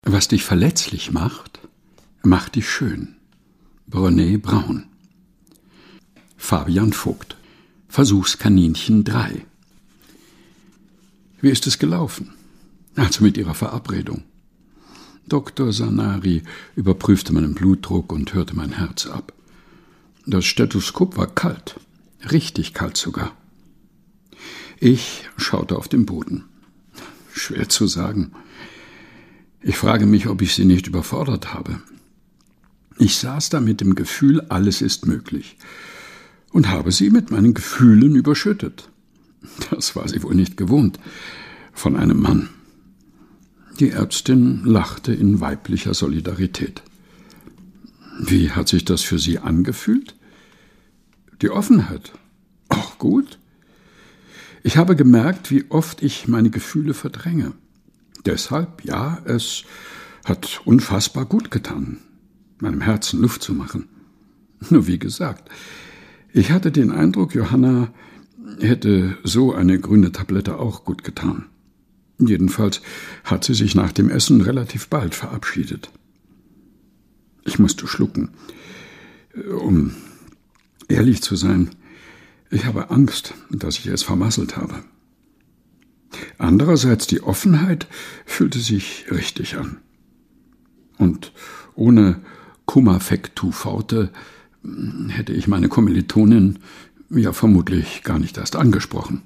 Was dich verletzlich macht, macht dich schön. Brené Brown. Fabian Vogt. Versuchskaninchen 3. Wie ist es gelaufen? Also mit Ihrer Verabredung. Dr. Sanari überprüfte meinen Blutdruck und hörte mein Herz ab. Das Stethoskop war kalt, richtig kalt sogar. Ich schaute auf den Boden. Schwer zu sagen. Ich frage mich, ob ich sie nicht überfordert habe. Ich saß da mit dem Gefühl, alles ist möglich, und habe sie mit meinen Gefühlen überschüttet. Das war sie wohl nicht gewohnt von einem Mann. Die Ärztin lachte in weiblicher Solidarität. Wie hat sich das für Sie angefühlt? Die Offenheit. Auch gut. Ich habe gemerkt, wie oft ich meine Gefühle verdränge. Deshalb, ja, es hat unfassbar gut getan, meinem Herzen Luft zu machen. Nur wie gesagt, ich hatte den Eindruck, Johanna hätte so eine grüne Tablette auch gut getan. Jedenfalls hat sie sich nach dem Essen relativ bald verabschiedet. Ich musste schlucken. Um ehrlich zu sein, ich habe Angst, dass ich es vermasselt habe. Andererseits die Offenheit fühlte sich richtig an. Und ohne Cumma fectu forte hätte ich meine Kommilitonin ja vermutlich gar nicht erst angesprochen.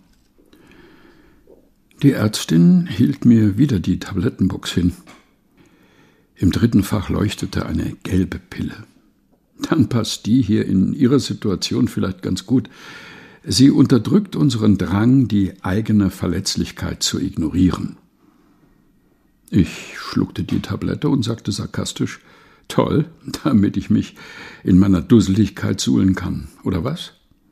Die Ärztin hielt mir wieder die Tablettenbox hin. Im 3. Fach leuchtete eine gelbe Pille. Dann passt die hier in Ihrer Situation vielleicht ganz gut. Sie unterdrückt unseren Drang, die eigene Verletzlichkeit zu ignorieren. Ich schluckte die Tablette und sagte sarkastisch, toll, damit ich mich in meiner Dusseligkeit suhlen kann, oder was?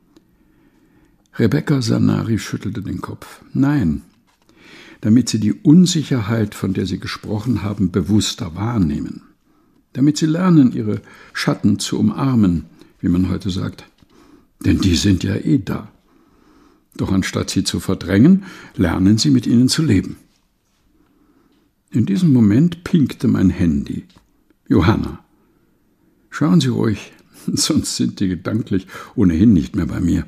Rebecca Sanari schüttelte den Kopf. Nein, damit Sie die Unsicherheit, von der Sie gesprochen haben, bewusster wahrnehmen. Damit Sie lernen, Ihre Schatten zu umarmen, wie man heute sagt. Denn die sind ja eh da. Doch anstatt sie zu verdrängen, lernen Sie mit ihnen zu leben. In diesem Moment pinkte mein Handy. Johanna. Schauen Sie ruhig, sonst sind die gedanklich ohnehin nicht mehr bei mir.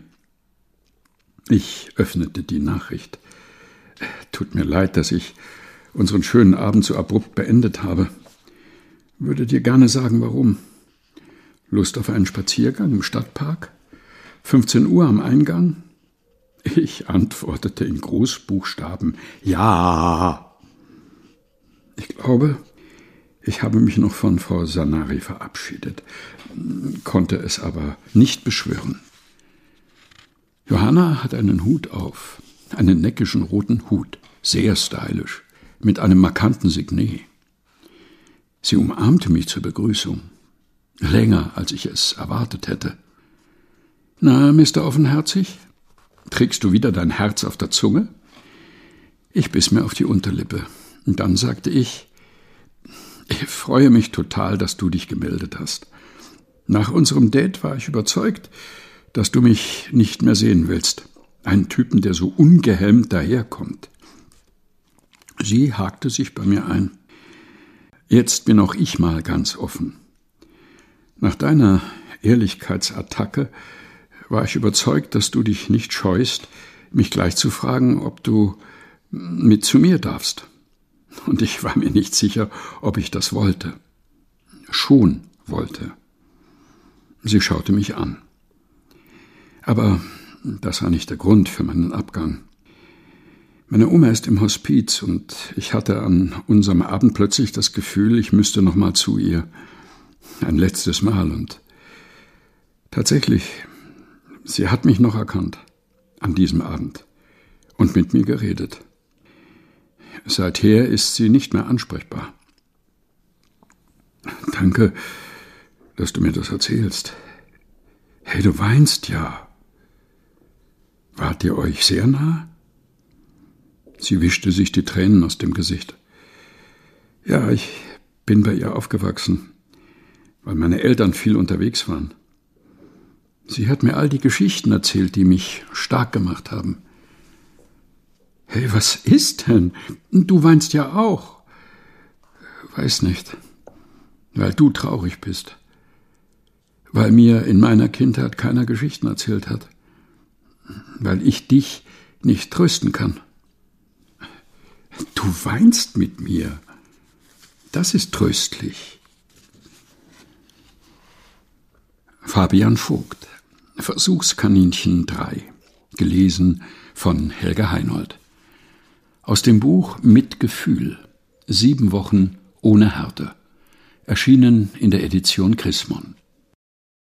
Ich öffnete die Nachricht. Tut mir leid, dass ich unseren schönen Abend so abrupt beendet habe. Würde dir gerne sagen, warum. Lust auf einen Spaziergang im Stadtpark? 15 Uhr am Eingang? Ich antwortete in Großbuchstaben, ja. Ich glaube, ich habe mich noch von Frau Sanari verabschiedet, konnte es aber nicht beschwören. Johanna hat einen Hut auf, einen neckischen roten Hut, sehr stylisch, mit einem markanten Signet. Sie umarmte mich zur Begrüßung, länger, als ich es erwartet hätte. »Na, Mr. Offenherzig, trägst du wieder dein Herz auf der Zunge?« Ich biss mir auf die Unterlippe. Und dann sagte ich freue mich total, dass du dich gemeldet hast. Nach unserem Date war ich überzeugt, dass du mich nicht mehr sehen willst. Einen Typen, der so ungehemmt daherkommt.« Sie hakte sich bei mir ein. »Jetzt bin auch ich mal ganz offen. Nach deiner Ehrlichkeitsattacke war ich überzeugt, dass du dich nicht scheust, mich gleich zu fragen, ob du mit zu mir darfst. Und ich war mir nicht sicher, ob ich das wollte. Schon wollte. Sie schaute mich an. Aber das war nicht der Grund für meinen Abgang. Meine Oma ist im Hospiz und ich hatte an unserem Abend plötzlich das Gefühl, ich müsste noch mal zu ihr. Ein letztes Mal und tatsächlich, sie hat mich noch erkannt an diesem Abend und mit mir geredet. Seither ist sie nicht mehr ansprechbar. Danke, dass du mir das erzählst. Hey, du weinst ja. Wart ihr euch sehr nah? Sie wischte sich die Tränen aus dem Gesicht. Ja, ich bin bei ihr aufgewachsen, weil meine Eltern viel unterwegs waren. Sie hat mir all die Geschichten erzählt, die mich stark gemacht haben. Hey, was ist denn? Du weinst ja auch. Weiß nicht, weil du traurig bist, weil mir in meiner Kindheit keiner Geschichten erzählt hat, weil ich dich nicht trösten kann. Du weinst mit mir. Das ist tröstlich. Fabian Vogt, Versuchskaninchen 3, gelesen von Helga Heinold. Aus dem Buch Mit Gefühl, 7 Wochen ohne Härte, erschienen in der Edition Chrismon.